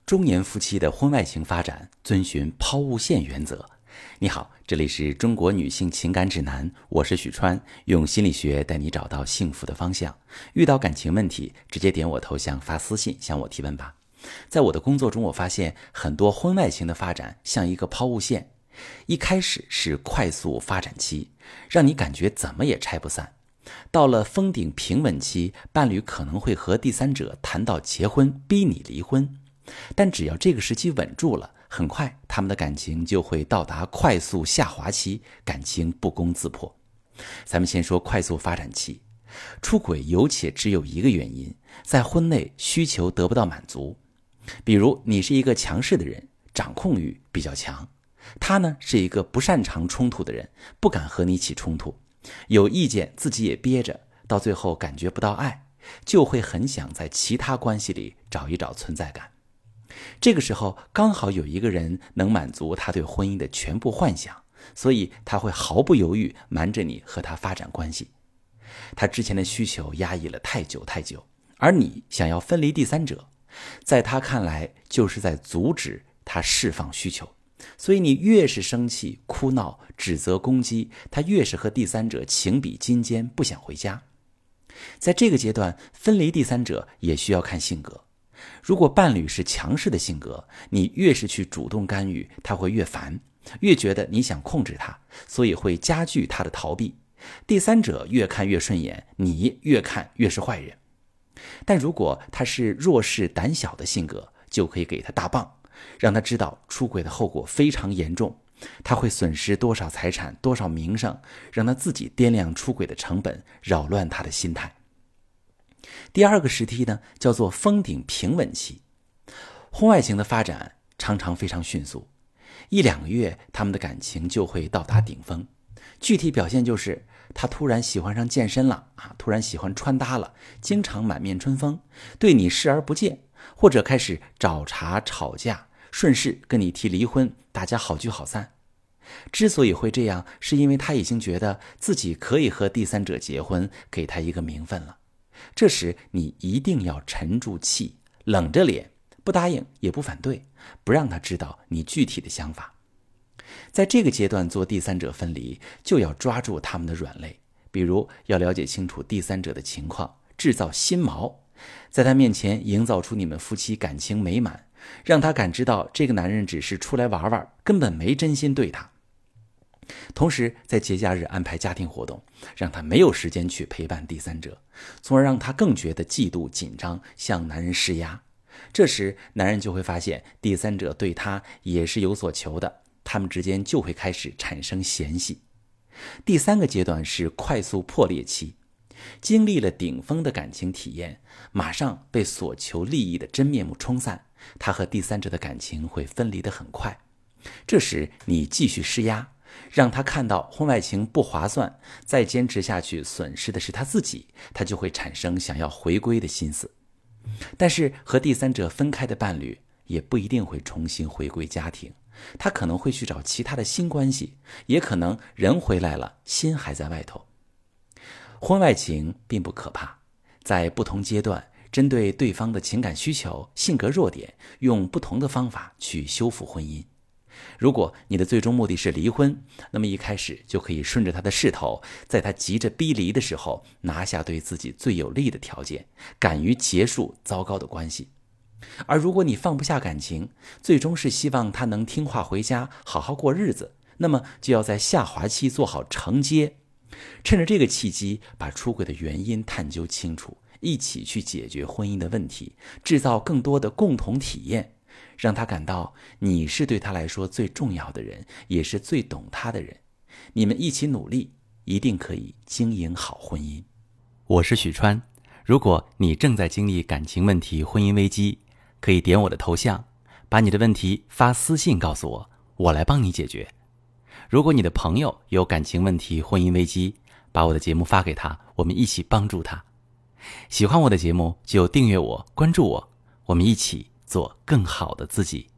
中年夫妻的婚外情发展遵循抛物线原则。你好，这里是中国女性情感指南，我是许川，用心理学带你找到幸福的方向。遇到感情问题，直接点我头像发私信向我提问吧。在我的工作中，我发现很多婚外情的发展像一个抛物线，一开始是快速发展期，让你感觉怎么也拆不散。到了峰顶平稳期，伴侣可能会和第三者谈到结婚，逼你离婚。但只要这个时期稳住了，很快他们的感情就会到达快速下滑期，感情不攻自破。咱们先说快速发展期，出轨有且只有一个原因，在婚内需求得不到满足。比如你是一个强势的人，掌控欲比较强，他呢是一个不擅长冲突的人，不敢和你起冲突，有意见自己也憋着，到最后感觉不到爱，就会很想在其他关系里找一找存在感。这个时候刚好有一个人能满足他对婚姻的全部幻想，所以他会毫不犹豫瞒着你和他发展关系。他之前的需求压抑了太久，而你想要分离第三者，在他看来就是在阻止他释放需求，所以你越是生气、哭闹、指责、攻击，他越是和第三者情比金坚，不想回家。在这个阶段，分离第三者也需要看性格。如果伴侣是强势的性格，你越是去主动干预，他会越烦，越觉得你想控制他，所以会加剧他的逃避。第三者越看越顺眼，你越看越是坏人。但如果他是弱势胆小的性格，就可以给他大棒，让他知道出轨的后果非常严重，他会损失多少财产、多少名声，让他自己掂量出轨的成本，扰乱他的心态。第二个时期呢，叫做峰顶平稳期。婚外情的发展常常非常迅速，1-2个月他们的感情就会到达顶峰。具体表现就是他突然喜欢上健身了，突然喜欢穿搭了，经常满面春风，对你视而不见，或者开始找茬吵架，顺势跟你提离婚，大家好聚好散。之所以会这样，是因为他已经觉得自己可以和第三者结婚，给他一个名分了。这时你一定要沉住气，冷着脸，不答应也不反对，不让他知道你具体的想法。在这个阶段做第三者分离，就要抓住他们的软肋，比如要了解清楚第三者的情况，制造心锚，在他面前营造出你们夫妻感情美满，让他感知到这个男人只是出来玩玩，根本没真心对他。同时在节假日安排家庭活动，让他没有时间去陪伴第三者，从而让他更觉得嫉妒紧张，向男人施压。这时男人就会发现第三者对他也是有所求的，他们之间就会开始产生嫌隙。第三个阶段是快速破裂期，经历了顶峰的感情体验，马上被所求利益的真面目冲散，他和第三者的感情会分离得很快。这时你继续施压，让他看到婚外情不划算，再坚持下去损失的是他自己，他就会产生想要回归的心思。但是和第三者分开的伴侣也不一定会重新回归家庭，他可能会去找其他的新关系，也可能人回来了，心还在外头。婚外情并不可怕，在不同阶段针对对方的情感需求、性格弱点，用不同的方法去修复婚姻。如果你的最终目的是离婚，那么一开始就可以顺着他的势头，在他急着逼离的时候，拿下对自己最有利的条件，敢于结束糟糕的关系。而如果你放不下感情，最终是希望他能听话回家，好好过日子，那么就要在下滑期做好承接，趁着这个契机，把出轨的原因探究清楚，一起去解决婚姻的问题，制造更多的共同体验，让他感到你是对他来说最重要的人，也是最懂他的人。你们一起努力，一定可以经营好婚姻。我是许川，如果你正在经历感情问题、婚姻危机，可以点我的头像，把你的问题发私信告诉我，我来帮你解决。如果你的朋友有感情问题、婚姻危机，把我的节目发给他，我们一起帮助他。喜欢我的节目就订阅我、关注我，我们一起做更好的自己。